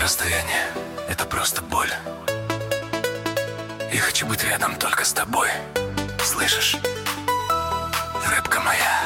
расстояние, это просто боль. Я хочу быть рядом только с тобой. Слышишь? Рыбка моя.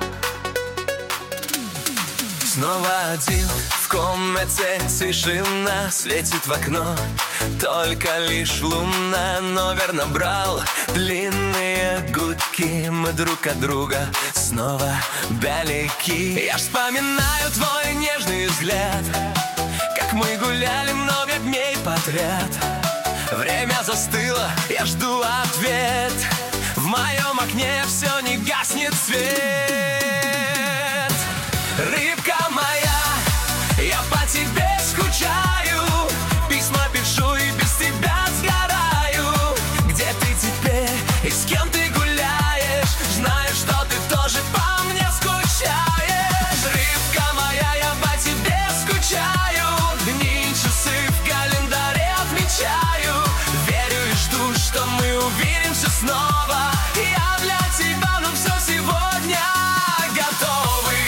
Снова один в комнате, тишина светит в окно. Только лишь луна, но верно брал длинные гудки. Мы друг от друга снова далеки. Я вспоминаю твой нежный взгляд, как мы гуляли много дней подряд. Время застыло, я жду ответ. В моем окне все не гаснет свет. Рыбка моя, я по тебе скучаю. Письма пишу и без тебя сгораю. Где ты теперь и с кем ты гуляешь? Знаю, что ты тоже по мне скучаешь. Рыбка моя, я по тебе скучаю. Дни и часы в календаре отмечаю. Верю и жду, что мы увидимся снова. Я для тебя на все сегодня готовый.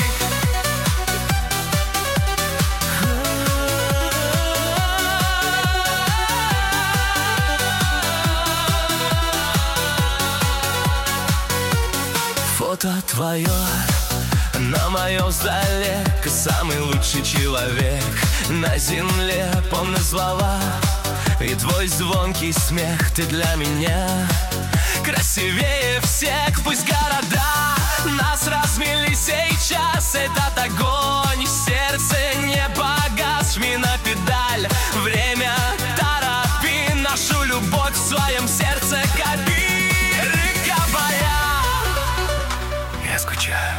Фото твое на моем столе, самый лучший человек на земле. Помню слова и твой звонкий смех. Ты для меня красивее всех. Пусть города нас размели сейчас, этот огонь в сердце не погас. Жми на педаль, время торопи, нашу любовь в своем сердце копи. Рыбка моя, я скучаю.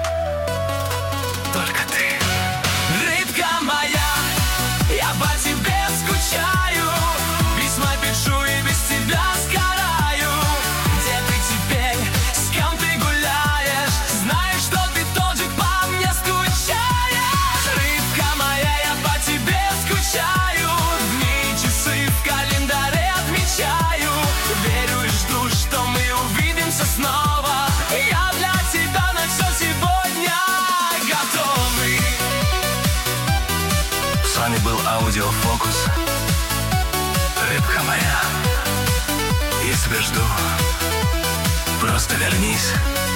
Только ты. рыбка моя, я по тебе скучаю. Письма пишу и без тебя сгораю. Где ты теперь, с кем ты гуляешь? Знаю, что ты тоже по мне скучаешь. Рыбка моя, я по тебе скучаю. Дни и часы в календаре отмечаю. Верю и жду, что мы увидимся снова. Я для тебя на все сегодня готовый. С вами был Аудиофокус. Рыбка моя, я тебя жду. Просто вернись.